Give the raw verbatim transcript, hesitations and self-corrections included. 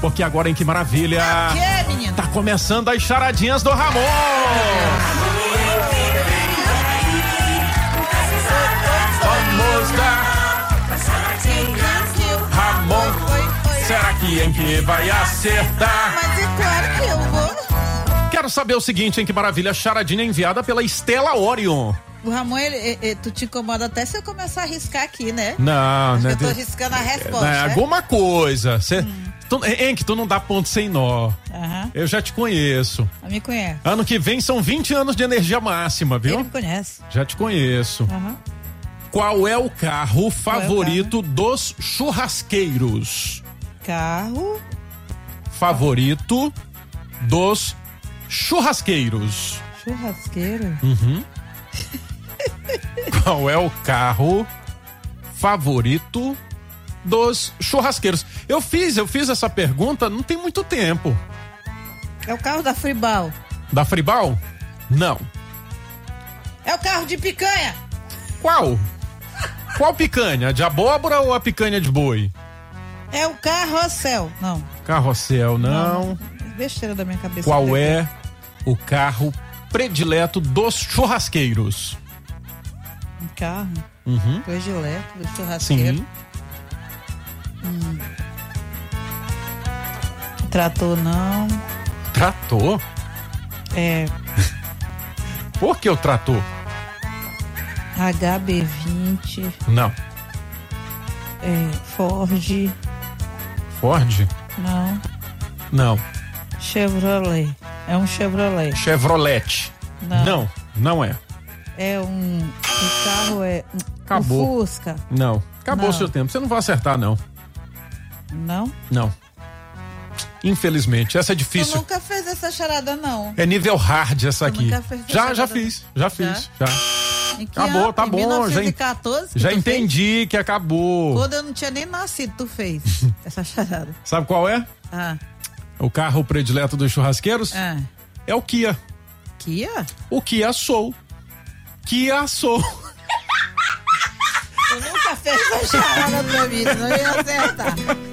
porque agora em Que Maravilha É o quê, menino? tá começando as charadinhas do Ramon. Vamos dar Ramon. Será que em que vai acertar? Mas é claro que eu vou. Quero saber o seguinte, em Que Maravilha, charadinha enviada pela Estela Orion. O Ramon, ele, ele, tu te incomoda até se eu começar a riscar aqui, né? Não, né? Eu tô riscando a resposta. É, né? alguma coisa. Cê, hum. tu, hein, que tu não dá ponto sem nó. Uhum. Eu já te conheço. Eu me conhece. Ano que vem são vinte anos de energia máxima, viu? Ele me conhece. Já te conheço. Uhum. Qual é o carro favorito é o carro? dos churrasqueiros? Carro favorito dos churrasqueiros. Churrasqueiro? Uhum. Qual é o carro favorito dos churrasqueiros? Eu fiz, eu fiz essa pergunta não tem muito tempo. É o carro da Fribal. Da Fribal? Não. É o carro de picanha. Qual? Qual picanha? De abóbora ou a picanha de boi? É o carrossel. Não. Carrossel, não. não. Besteira da minha cabeça. Qual é o carro predileto dos churrasqueiros? Um carro? Uhum. Predileto do churrasqueiro? Sim. Hum. Trator, não. Trator? É. Por que o trator? H B vinte. Não. É, Ford. Ford? Não. Não. Chevrolet. É um Chevrolet. Chevrolet. Não. Não, não é. É um... O carro é... Acabou. Um Fusca. Não. Acabou o seu tempo. Você não vai acertar, não. Não? Não. Infelizmente. Essa é difícil. Eu nunca fez essa charada, não. É nível hard essa Eu aqui. nunca fiz essa Já, charada, já fiz. Já fiz. Já. Em que Acabou, ano? tá Em bom. mil novecentos e quatorze, Já, já tu entendi fez? que acabou. Quando eu não tinha nem nascido, tu fez essa charada. Sabe qual é? Ah. O carro predileto dos churrasqueiros? Ah. É o Kia. Kia? O Kia Soul. Kia Soul. Tu nunca fez essa charada pra mim, não ia acertar.